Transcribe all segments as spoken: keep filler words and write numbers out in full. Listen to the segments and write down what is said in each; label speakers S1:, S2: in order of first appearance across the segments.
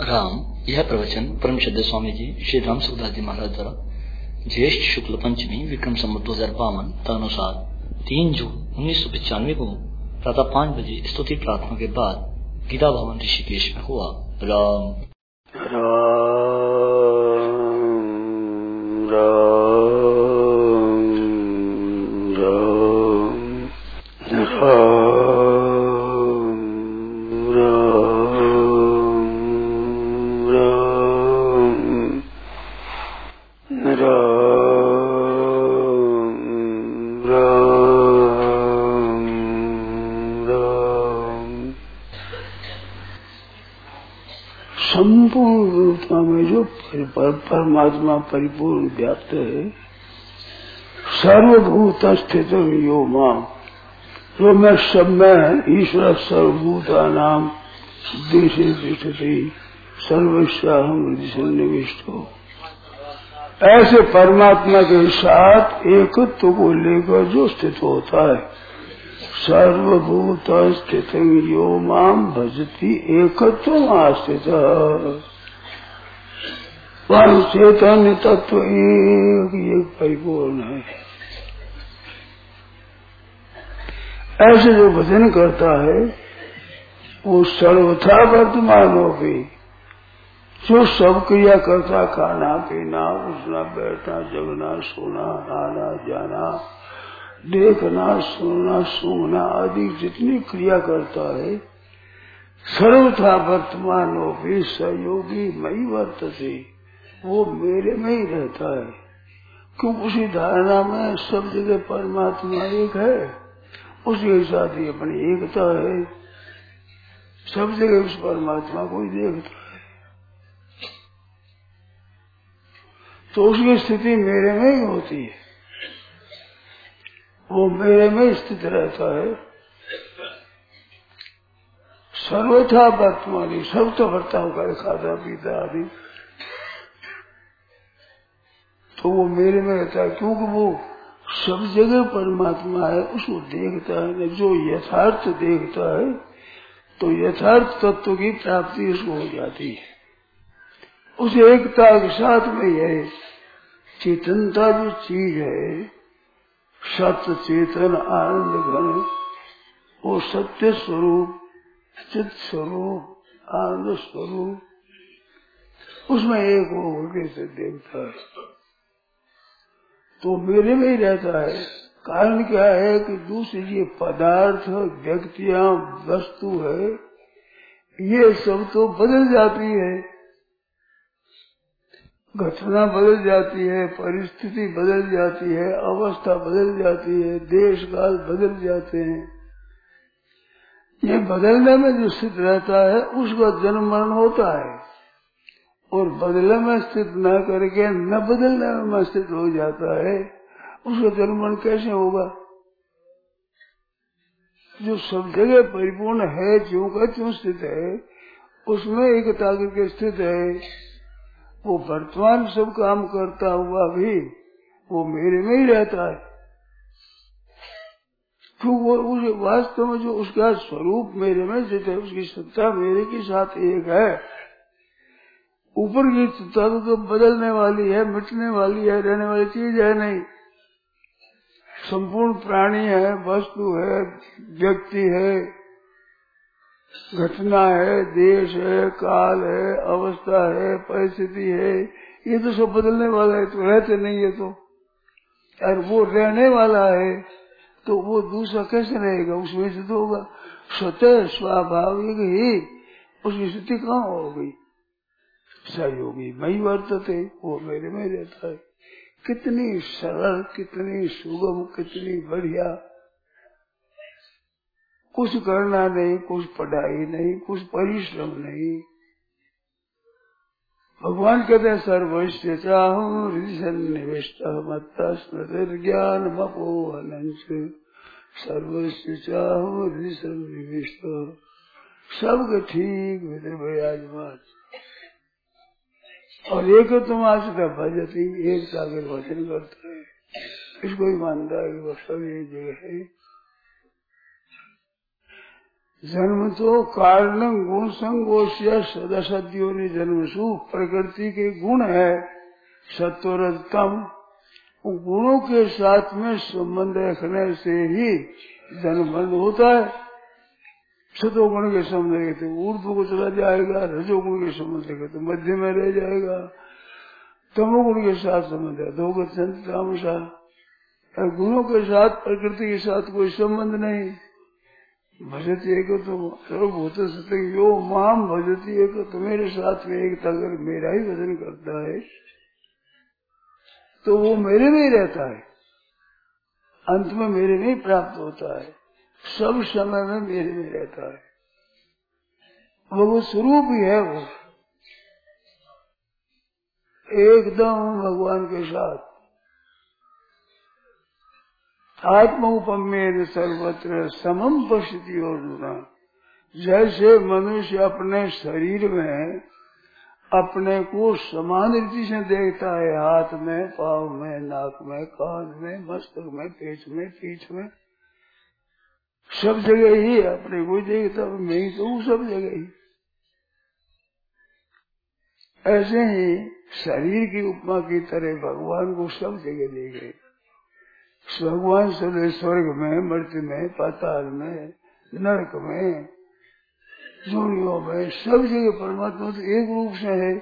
S1: राम। यह प्रवचन परम श्रद्धेय स्वामी जी श्री राम सुखदास जी महाराज द्वारा ज्येष्ठ शुक्ल पंचमी विक्रम संवत दो हजार बावन तदनुसार तीन जून उन्नीस सौ पचानवे को प्रातः पाँच बजे स्तुति प्रार्थना के बाद गीता भवन ऋषिकेश में हुआ। राम
S2: राम राम राम संपूर्ण रूपता में जो परमात्मा परिपूर्ण व्याप्त है, सर्वभूत स्थित यो मां, जो मैं सब में ईश्वर सर्वभूता नाम देशे तिष्ठति सर्वस्याहं हृदि सन्निविष्टो, ऐसे परमात्मा के साथ एकत्व को लेकर जो स्थित होता है, सर्वभूत स्थित यो माम भजति एकत्व आस्थित, वह चैतन्य तत्व एक एक परिपूर्ण है। ऐसे जो भजन करता है वो सर्वथा वर्तमान हो गई, जो सब क्रिया करता, खाना पीना उठना बैठना जगना सोना आना जाना देखना सुनना सूंघना आदि जितनी क्रिया करता है, सर्वथा वर्तमान हो भी सहयोगी मई वर्तते, वो मेरे में ही रहता है। क्यों? उसी धारणा में सब जगह परमात्मा एक है, उसके साथ ही अपनी एकता है, सब जगह उस परमात्मा को ही देखता है, तो उसकी स्थिति मेरे में ही होती है, वो मेरे में स्थित रहता है। सर्वथा वर्तमान, सब तो वर्ताव करे खाता पीता आदि, तो वो मेरे में रहता है, क्योंकि वो सब जगह परमात्मा है, उसको देखता है। जो यथार्थ देखता है तो यथार्थ तत्व की प्राप्ति उसको हो जाती है। उस एकता के साथ में है चेतनता जो चीज है, सत्य चेतन आनंद घन, वो सत्य स्वरूप चित स्वरूप आनंद स्वरूप, उसमें एक वो होके से देखता है, तो मेरे में ही रहता है। कारण क्या है कि दूसरी ये पदार्थ व्यक्तियां वस्तु है, ये सब तो बदल जाती है, घटना बदल जाती है, परिस्थिति बदल जाती है, अवस्था बदल जाती है, देश काल बदल जाते हैं। ये बदलने में जो स्थित रहता है उसका जन्म मरण होता है, और बदलने में स्थित न करके न बदलने में स्थित हो जाता है, उसका जन्म मरण कैसे होगा? जो सब जगह परिपूर्ण है, ज्यों का त्यों स्थित है, उसमें एकता करके स्थित है, वो वर्तमान सब काम करता हुआ भी वो मेरे में ही रहता है। क्यों? वो उस वास्तव में जो उसका स्वरूप मेरे में स्थित है, उसकी सत्ता मेरे के साथ एक है। ऊपर की सत्ता तो बदलने वाली है, मिटने वाली है, रहने वाली चीज है नहीं। संपूर्ण प्राणी है, वस्तु है, व्यक्ति है, घटना है, देश है, काल है, अवस्था है, परिस्थिति है, ये तो सब बदलने वाला है, तो रहते नहीं है। तो और वो रहने वाला है तो वो दूसरा कैसे रहेगा? उसमें से तो होगा स्वतः स्वाभाविक ही उसकी स्थिति कहाँ हो गई? सहयोगी मई वर्तते, वो मेरे में रहता है। कितनी सरल, कितनी सुगम, कितनी बढ़िया, कुछ करना नहीं, कुछ पढ़ाई नहीं, कुछ परिश्रम नहीं। भगवान कहते हैं सर्वस्य चाहूं हृदि सन्निविष्ट मत्ता स्मृति ज्ञान मपोहनंच, सर्वस्य चाहूं हृदि सन्निविष्ट, सबके ठीक भीतर विराजमान। और एक तुम आश्रित भजती, एक सागर वचन करता है, इसको ही मानता है कि वो सब एक जगह है। जन्म तो कारण गुण संगोष्य सदा सद्यो ने जन्म सु प्रकृति के गुण है सत्वरतम। गुणों के साथ में संबंध रखने से ही जन्म मरण होता है। सतोगुण के संबंध रखे तो ऊर्ध्व को चला जाएगा, रजोगुण के संबंध रखे तो मध्य में रह जाएगा, तमोगुण के साथ संबंध है दो गुणों के साथ प्रकृति के साथ कोई संबंध नहीं। भजती एक तो सर्वभूत सत्य यो माम भजती एक तो मेरे साथ में एक अगर मेरा ही भजन करता है तो वो मेरे में ही रहता है, अंत में मेरे में ही प्राप्त होता है, सब समय में मेरे में रहता है। वो वो स्वरूप ही है, वो एकदम भगवान के साथ। आत्मोपमेय सर्वत्र समम पश्यति अर्जुन। जैसे मनुष्य अपने शरीर में अपने को समान रीति से देखता है, हाथ में, पाँव में, नाक में, कान में, मस्तक में, पेट में, पीठ में, सब जगह ही अपने को देखता है। मैं ही तो हूँ सब जगह ही। ऐसे ही शरीर की उपमा की तरह भगवान को सब जगह देखे। भगवान सब स्वर्ग में, मृत्यु में, पाताल में, नरक में, जोनियों में, सब जगह परमात्मा तो एक रूप से है।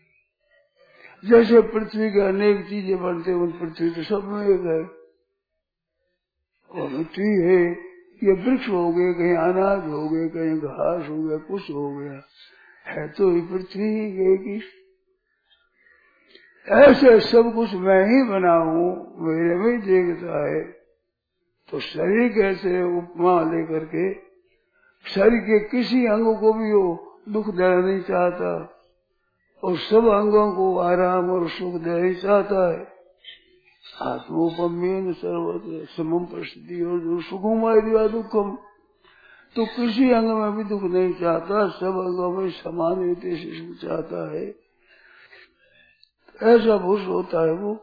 S2: जैसे पृथ्वी के अनेक चीजें बनते उन पृथ्वी तो सब में एक है। और मिट्टी है, ये वृक्ष हो गए, कहीं अनाज हो गए, कहीं घास हो गया, कुछ हो गया, है तो ये पृथ्वी ही एक ही। ऐसे सब कुछ मैं ही बना हूँ, मेरे में ही देखता है। तो शरीर कैसे उपमा लेकर के शरीर के किसी अंग को भी वो दुख देना नहीं चाहता और सब अंगों को आराम और सुख देना नहीं चाहता है। आत्मोपमेन सर्वत्र समम प्रसिद्धि और सुखम दिया दुखम। तो किसी अंग में भी दुख नहीं चाहता, सब अंगों में समान रीति से सुख चाहता है। ऐसा पुरुष होता है वो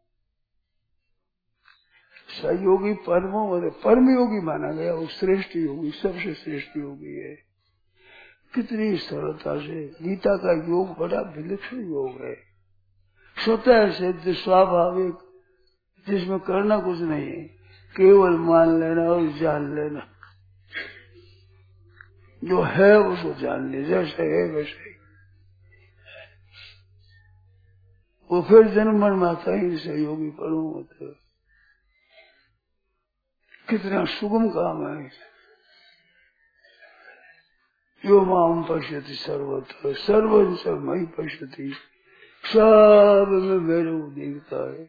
S2: सहयोगी परमो परम योगी माना गया। वो श्रेष्ठ योगी, सबसे श्रेष्ठ योगी है। कितनी सरलता से गीता का योग बड़ा विलक्षण योग है, स्वतः सिद्ध स्वाभाविक, जिसमें करना कुछ नहीं है, केवल मान लेना और जान लेना। जो है उसको जान ले, जैसे है वैसे ही। वो फिर जन्म मरण में आता ही सहयोगी परम होता है। कितना सुगम काम है। यो माम पश्यति सर्वत्र सर्वं सब मई पश्यति। सब में मेरे को देखता है,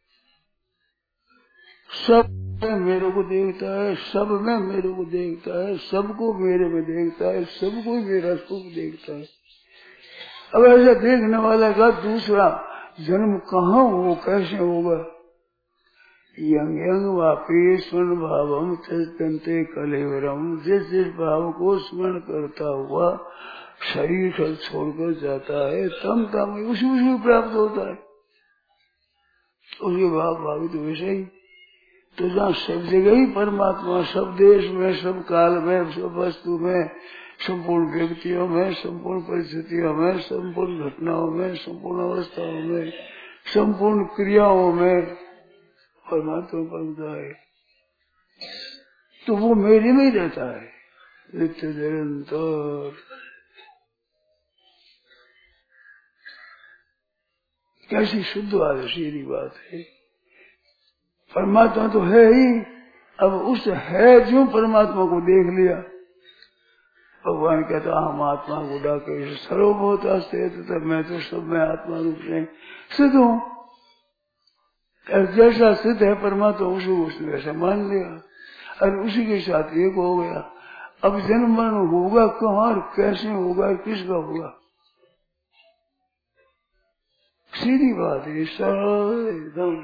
S2: सब में मेरे को देखता है, सब में मेरे को देखता है, सबको मेरे में देखता है, सबको मेरा सुख देखता है। अब ऐसा देखने वाला का दूसरा जन्म कहाँ हो, कैसे होगा? यंग यंग वापी स्मरण भावम तंते कलेवरम। जिस जिस भाव को स्मरण करता हुआ शरीर को छोड़कर जाता है, तम तम उसी उसी प्राप्त होता है। उसके भाव भावी तो वैसे ही। तो जहाँ सब जगह ही परमात्मा, सब देश में, सब काल में, सब वस्तु में, संपूर्ण व्यक्तियों में, संपूर्ण परिस्थितियों में, संपूर्ण घटनाओं में, संपूर्ण अवस्थाओं में, संपूर्ण क्रियाओं में परमात्मा बनता है। तो वो मेरे में ही रहता है नित्य निरंतर। कैसी शुद्ध बात है, सीधी बात है। परमात्मा तो है ही। अब उस है जो परमात्मा को देख लिया, भगवान कहता हम आत्मा को डाके सर्वभूत अस्ते, तब मैं तो सब में आत्मा रूप से सिद्ध हूँ। जैसा सिद्ध है परमात्मा, उसी उसने वैसा मान लिया और उसी के साथ एक हो गया। अब जन्म मरण होगा कहाँ और कैसे होगा, किसका होगा? सीधी बात है, एकदम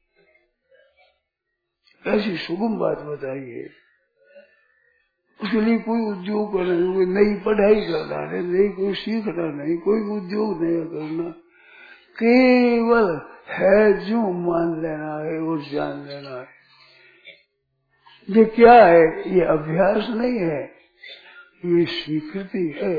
S2: ऐसी सुगम बात बताइए। उसके लिए कोई उद्योग करना नहीं, नई पढ़ाई करना है, नहीं कोई सीखना नहीं, कोई उद्योग नहीं करना, केवल है जो मान लेना है और जान लेना है। ये क्या है? ये अभ्यास नहीं है, ये स्वीकृति है।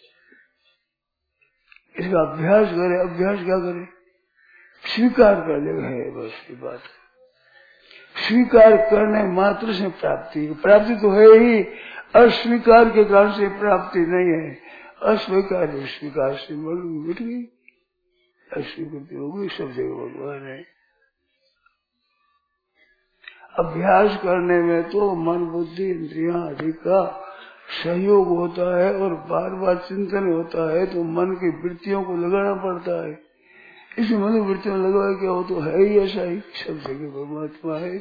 S2: इसका अभ्यास करे। अभ्यास क्या करे? स्वीकार कर ले है, बस ये बात है। स्वीकार करने मात्र से प्राप्ति, प्राप्ति तो है ही, अस्वीकार के कारण से प्राप्ति नहीं है। अस्वीकार स्वीकार से मिट गई, अस्वीकृति हो गई, सब जगह भगवान है। अभ्यास करने में तो मन बुद्धि इंद्रियां आदि का सहयोग होता है और बार बार चिंतन होता है, तो मन की वृत्तियों को लगाना पड़ता है। इसी मन वृत्तियों में लगा क्या हो तो है ही ऐसा ही, सब जगह परमात्मा है।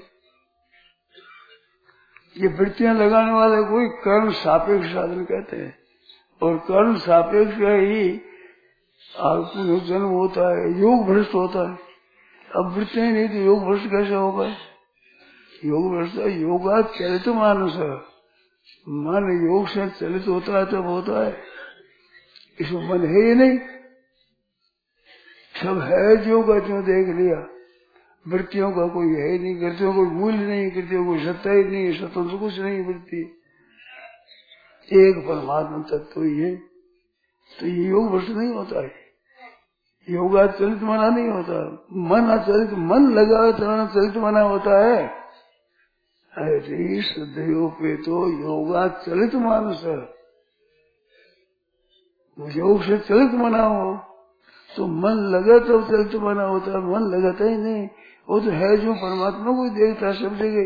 S2: ये वृत्तियां लगाने वाले कोई कर्म सापेक्ष साधन कहते हैं, और कर्म सापेक्ष ही आत्म जन्म होता है, योग भ्रष्ट होता है। अब वृत्तियां नहीं तो योग भ्रष्ट कैसे होगा? योग भ्रष्ट योगा चलित मानस, मन योग से चलित होता है तब होता है। इसमें मन है ही नहीं, सब है जो का जो देख लिया। वृत्तियों का कोई है ही नहीं, कृतियों कोई मूल्य नहीं, कृतियों कोई सत्ता ही नहीं, स्वतंत्र कुछ नहीं वृत्ति, एक परमात्मा तत्व ही है। तो ये योग भ्रष्ट नहीं होता है, योगाचलित मना नहीं होता। मन आचलित, मन लगा चलित मना होता है। अरे श्रद्धेयों पे तो योगाचलित मानस है, योग से चलित मना हो तो मन लगा तो चलित मना होता है, मन लगाता ही नहीं। वो तो है जो परमात्मा को देखता है सब जगह।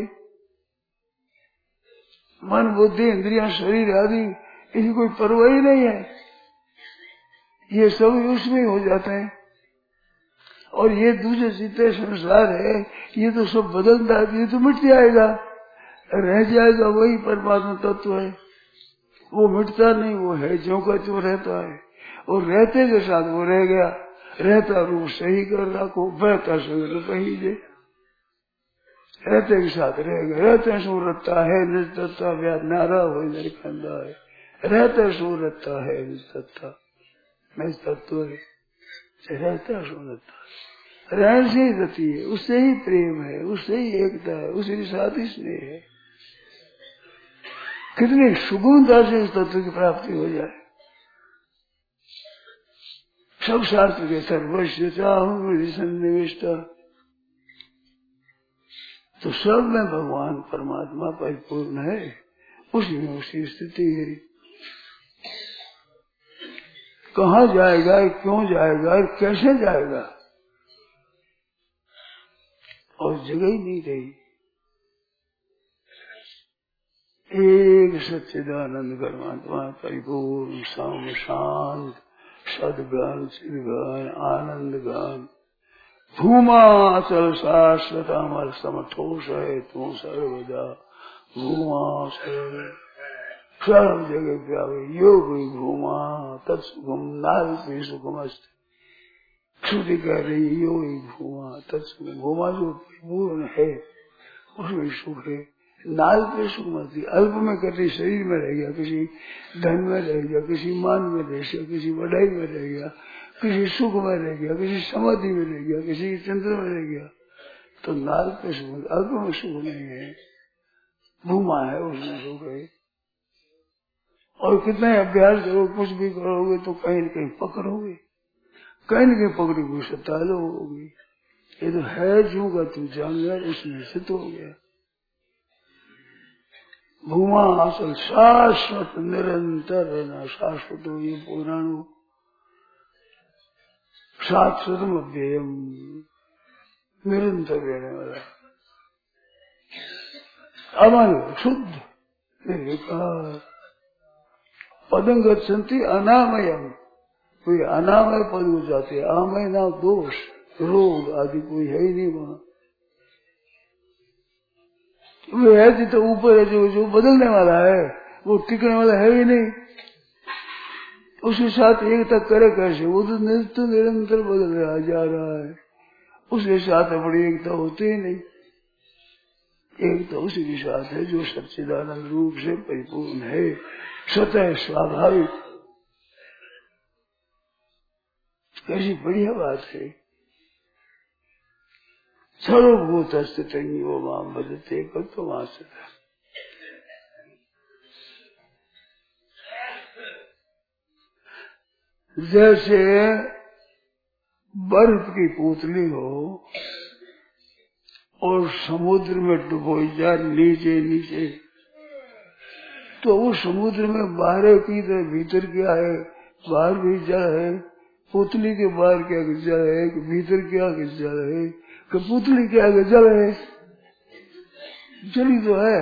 S2: मन बुद्धि इंद्रियां शरीर आदि इसी कोई परवाह ही नहीं है, ये सब उसमें हो जाते हैं। और ये दूसरे सीते संसार है, ये तो सब बदलता है, ये तो मिट जाएगा, रह जाएगा वही परमात्मा तत्व है। वो मिटता नहीं, वो है जो का जो रहता है। और रहते के साथ वो रह गया, रहता रूप सही कर रखो, बहता संग पहिए, रहते के साथ रह गया। रहते सूरता है निजता व्याध नारा हो निरखंदा है, रहते सूरता है निजता निज तत्व है, रहता सूरता रहन से ही गति है, उससे ही प्रेम है, उससे ही एकता है, उसी के साथ ही स्नेह है। कितनी सुगमता से इस तत्व की प्राप्ति हो जाए। सब शास्त्र के सर्वस्व चाहूं सन्निविष्टा, तो सब में भगवान परमात्मा परिपूर्ण है, उसी में उसकी स्थिति है। कहाँ जाएगा, क्यों जाएगा, कैसे जाएगा, और जगह ही नहीं रही। एक सच्चिदानंद परमात्मा परिपूर्ण सम शांत सदगन चिदगन आनंद गन भूमाचल शाश्वत अमर समठोष है तू सर्वदा भूमा सर्व सर्व जगह व्यापी योग भूमा तत्सुखम नारी सुखम अस्त। श्रुति कह रही योग भूमा तत्सुखम, भूमा जो पूर्ण है उसमें सुख है। नाल पे सुख मस्ती अल्प में करती, शरीर में रह गया, किसी धन में रह गया, किसी मान में रह गया, किसी बढ़ाई में रह गया, किसी सुख में रह गया, किसी समाधि में रह गया, किसी चंद्र में रह गया, तो नाल पे सुख, अल्प में सुख नहीं है, भूमा है उसमें सुख है। और कितना अभ्यास करो, कुछ भी करोगे तो कहीं न कहीं पकड़ोगे, कहीं न कहीं पकड़ी हुई सतालो होगी। ये तो है जो का तू जानवर उसमें सिद्ध हो गया। भूमा असल शाश्वत निरंतर रहना, शाश्वत हो ये पुराण शाश्वतम अव्ययम, निरंतर रहने वाला, अमर शुद्ध निर्विकार। पदं गच्छन्ति अनामयम, कोई अनामय पद हो जाते, आमय ना दोष रोग आदि कोई है ही नहीं वहां। वो है तो ऊपर है, जो जो बदलने वाला है वो टिकने वाला है ही नहीं। उसके साथ एक तक करे कैसे, वो तो नित्य निरंतर बदल रहा जा रहा है, उसके साथ बड़ी एकता होती ही नहीं। एक तो उसी के साथ है जो सच्चिदानंद रूप से परिपूर्ण है, स्वतः स्वाभाविक। कैसी बढ़िया बात है। सर्वभूत स्थित वो माम भजते तो वहां से जैसे बर्फ की पुतली हो और समुद्र में डुबोई जाए नीचे नीचे, तो वो समुद्र में बाहर की तो भीतर क्या है, बाहर भी जल है, पुतली के बाहर क्या जल है, कि भीतर क्या जल है, कि पुतली क्या जल है, जली तो है।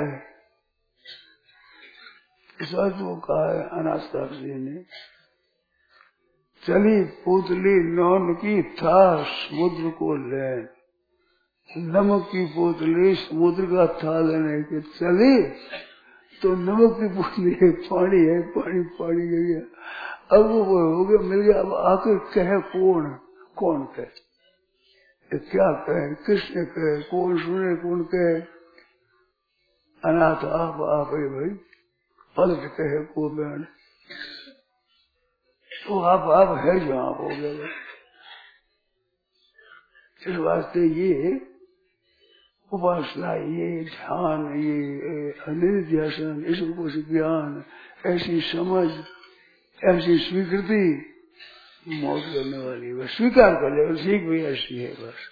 S2: इस अर्थ को कहा है अनास्ताक जी ने, चली पुतली नौन की था समुद्र को ले, नमक की पुतली समुद्र का था लेने के चली, तो नमक की पुतली है, पानी है, पानी पानी गई है। अब वो हो गया, मिल गया। अब आकर कहे कौन, कौन कहे, क्या कहे, किसने कहे, कौन सुने, कौन कहे। अनाथ आप आप है भाई, पलट कहे को बहन, तो आप आप है जो आप हो गए। इस वास्ते ये उपासना, ये ध्यान, ये अनिर्ध्यासन, इसको ज्ञान, ऐसी समझ, ऐसी स्वीकृति मौत करने वाली, बस स्वीकार कर ले, सीख भी ऐसी है। बस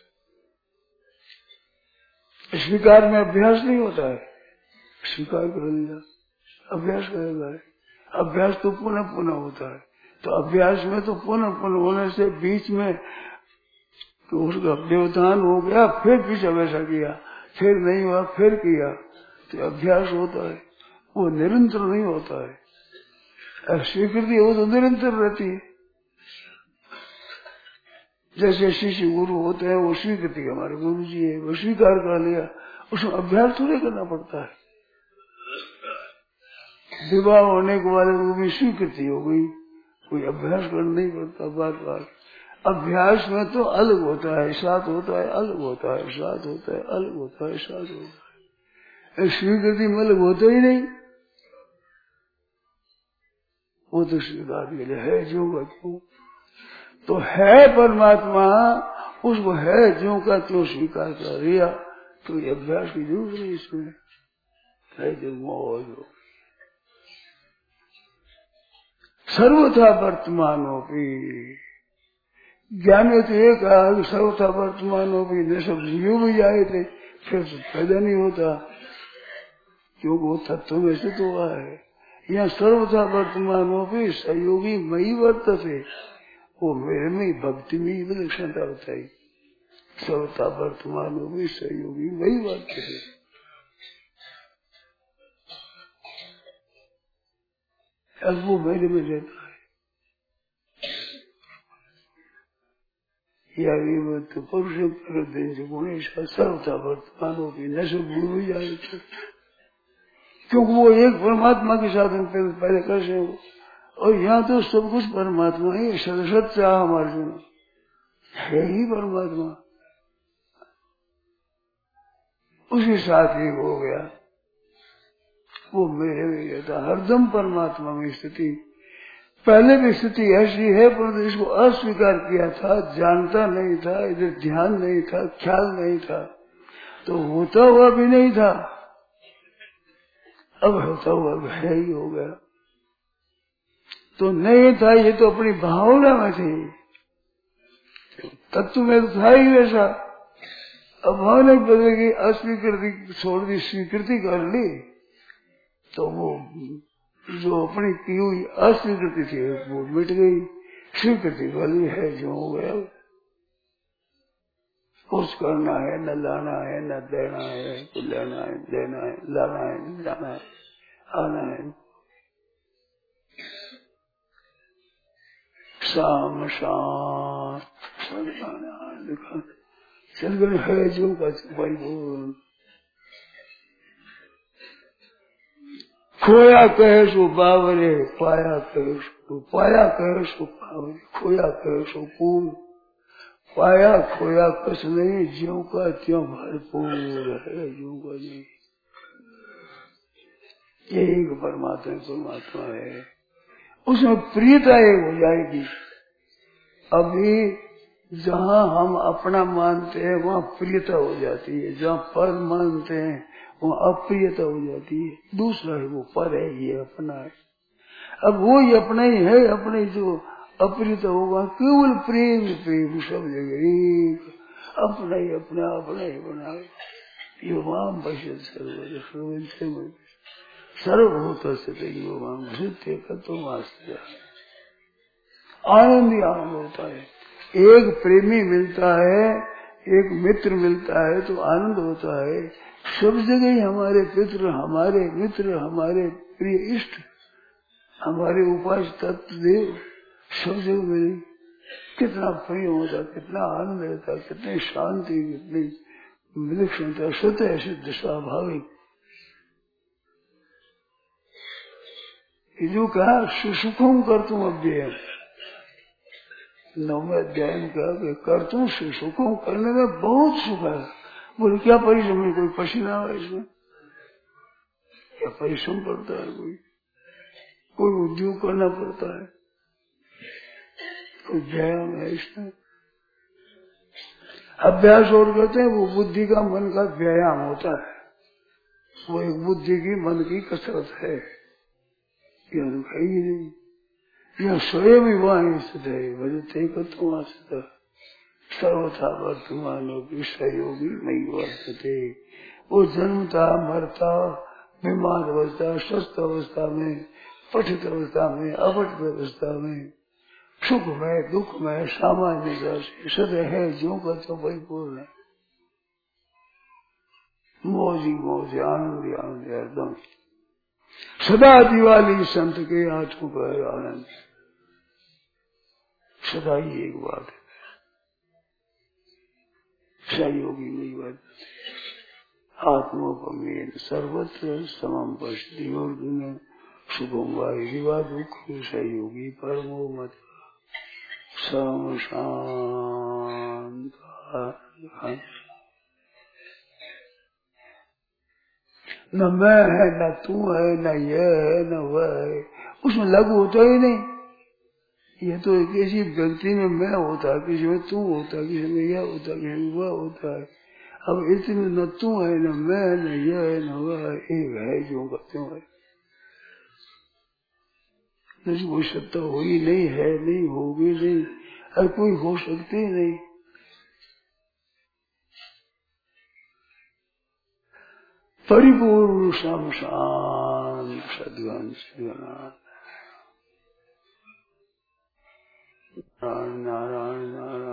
S2: स्वीकार में अभ्यास नहीं होता है, स्वीकार कर लिया, अभ्यास करेगा। अभ्यास तो पुनः पुनः होता है, तो अभ्यास में तो पुनः पुनः होने से बीच में तो उसका व्यवधान हो गया, फिर पीछे वैसा किया, फिर नहीं हुआ, फिर किया, तो अभ्यास होता है, वो निरंतर नहीं होता है। स्वीकृति वो तो निरंतर रहती है। जैसे शिष्य गुरु होते हैं, वो स्वीकृति हमारे गुरु जी है, वो स्वीकार कर लिया, उसमें अभ्यास थोड़े करना पड़ता है। विवाह होने के बाद वो भी स्वीकृति हो गई, कोई अभ्यास करना नहीं पड़ता बार बार। अभ्यास में तो अलग होता है, साथ होता है, अलग होता है, साथ होता है, अलग होता है, साथ होता है। स्वीकृति में अलग होता ही नहीं, वो तो स्वीकार के लिए है जो का क्यों, तो है परमात्मा, उसको है जो का क्यों स्वीकार कर लिया, तो ये अभ्यास की जरूरत नहीं इसमें, है जो मोह। सर्वथा वर्तमानों की ज्ञान में तो एक सर्वथा वर्तमानों की, न सब जीव भी जाए थे, फिर तो पैदा नहीं होता, क्योंकि वो तत्व में से तो हुआ है। यहाँ सर्वथा वर्तमानों की सहयोगी मई वर्तते, वो मेरे में भक्ति में ही विलक्षणता बताई। सर्वथा वर्तमानों की सहयोगी मई वर्तते, अब वो मेरे में रहता है। या तो पुरुष गुणेश सर्वथा वर्तमानों की न सब गुरु जाए, क्योंकि वो एक परमात्मा के साधन पहले कर से हो, और यहाँ तो सब कुछ परमात्मा ही, सदसत चाह हमारे है ही परमात्मा, उसी साथ ही हो गया, वो मेरे में रहता, हरदम परमात्मा में स्थिति। पहले भी स्थिति ऐसी है, परंतु इसको अस्वीकार किया था, जानता नहीं था, इधर ध्यान नहीं था, ख्याल नहीं था, तो होता हुआ भी नहीं था, अब होता हुआ भी है ही हो गया। तो नहीं था, ये तो अपनी भावना में थी, तत्व में तो था ही वैसा। अब भावना बदलेगी, अस्वीकृति छोड़ दी, स्वीकृति कर ली, तो वो जो अपनी की हुई अस्वीकृति थी वो मिट गई, स्वीकृति वाली है जो हो गया। कुछ करना है, न लाना है, न देना है, कुछ लेना है, देना है, लाना है, जाना है, आना है। शाम शाम चल गए है जो का परिपूर्ण, खोया कहे सो बावरे, पाया कहे सो, पाया कहे सो बावरे, खोया कहे सो पूर्ण, पाया खोया कस नहीं, ज्यों का त्यों भरपूर है, ज्यों का नहीं। यही परमात्मा परमात्मा है, उसमें प्रियता एक हो जाएगी। अभी जहाँ हम अपना मानते हैं वहाँ प्रियता हो जाती है, जहाँ पर मानते हैं वहाँ अप्रियता हो जाती है। दूसरा है वो पर है, ये अपना है। अब वो ही अपना ही है, अपने जो अपरित होगा, केवल प्रेम प्रेम सब जगह एक, अपना ही अपना अपना ही बना। यो माम पश्यत सर्व सर्वभूत स्थित यो माम सत्य का तुम आश्रय। आनंद ही आनंद होता है। एक प्रेमी मिलता है, एक मित्र मिलता है तो आनंद होता है। सब जगह हमारे पितृ, हमारे मित्र, हमारे प्रिय इष्ट, हमारे उपास्य तत्व देव सब जगह मिले, कितना प्रिय होता, कितना आनंद रहता, कितनी शांति, कितनी विलक्षणता, स्वतः सिद्ध स्वाभाविक। जो कहा सुसुखम कर तुम अव्यय, नौवें अध्याय में कहा कि कर तुम सुसुखम, करने में बहुत सुख है। बोले क्या परिश्रम है, कोई पसीना है इसमें, क्या परिश्रम पड़ता है, कोई कोई उद्योग करना पड़ता है, कोई व्यायाम है इसमें। अभ्यास और कहते हैं वो बुद्धि का मन का व्यायाम होता है, वो एक बुद्धि की मन की कसरत है, यह है ही नहीं। यह स्वयं ही वहां स्थित है, भजते को तुम आस्था सर्वथा वर्तमान सहयोगी नहीं वर्तते। वो जन्मता मरता, बीमार अवस्था, स्वस्थ अवस्था में, पठित अवस्था में, अपठित अवस्था में, सुख में दुख में सामान्य से सदैव है जो का तो परिपूर्ण है। मौजी मौज आनंद आनंद एकदम सदा दिवाली संत के हाथों पर आनंद, सदा ही एक बात है, सहयोगी नहीं बात। आत्मोपमेन सर्वत्र समम पश्यति अर्जुन शुभम वा दुख सहयोगी परमो मत सम शांत। न मैं है, न तू है, न यह है, न वह है, उसमें लागू होता ही नहीं। ये तो किसी व्यक्ति में मैं होता, किसी में तू होता, किसी में यह होता, किसी में वह होता है। अब इसमें न तू है, न मैं है, न यह है, न वह है, एक है जो कहते हैं। नहीं कोई सत्ता हुई नहीं है, नहीं होगी नहीं, और कोई हो सकती नहीं। परिपूर्ण शमशान सद्वंश नारायण नारायण नारायण।